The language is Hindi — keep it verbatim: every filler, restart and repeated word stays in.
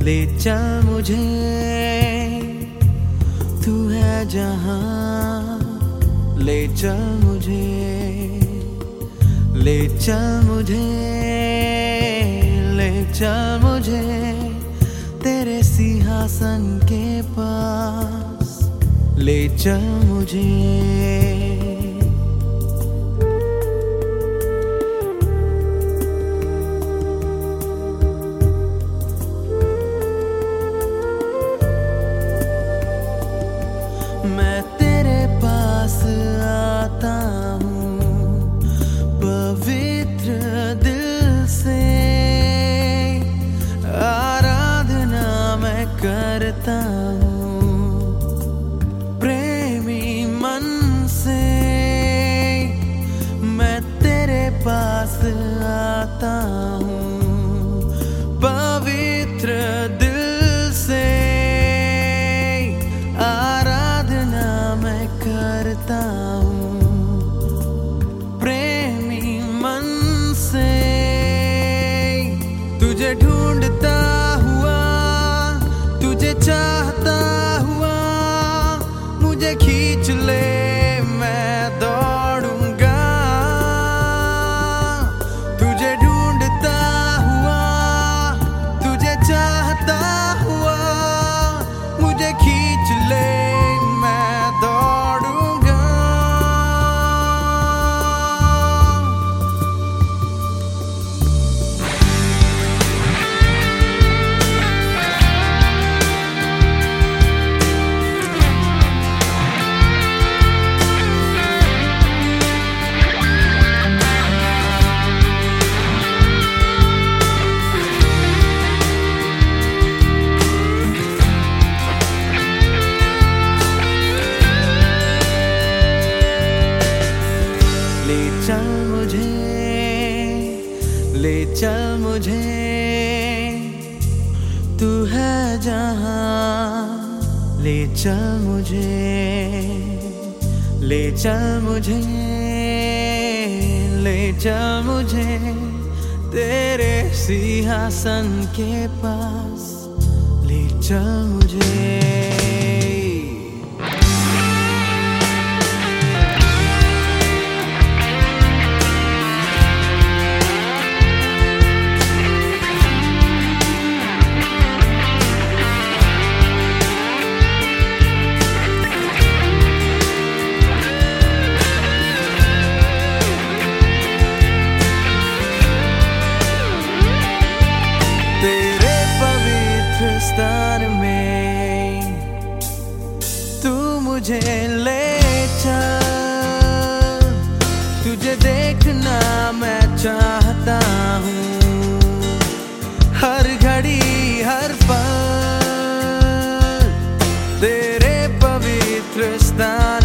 ले चल मुझे, तू है जहां। ले चल मुझे, ले चल मुझे, ले चल मुझे तेरे सिंहासन के पास। ले चल मुझे, मैं तेरे पास आता हूँ पवित्र दिल से, आराधना मैं करता हूँ प्रेमी मन से। मैं तेरे पास आता हूँ पवित्र दिल से, करता हूँ प्रेमी मन से। तुझे ढूंढता हुआ, तुझे चाहता हुआ, मुझे खींच ले मैं दौड़ूंगा। तुझे ढूंढता हुआ, तुझे चाहता हुआ, मुझे खींच ले ले चल मुझे, तू है जहां। ले चल मुझे, ले चल मुझे, ले चल मुझे तेरे सिंहासन के पास। ले चल मुझे, स्थान में तू मुझे ले चल। तुझे देखना मैं चाहता हूँ हर घड़ी हर पल, तेरे पवित्र स्थान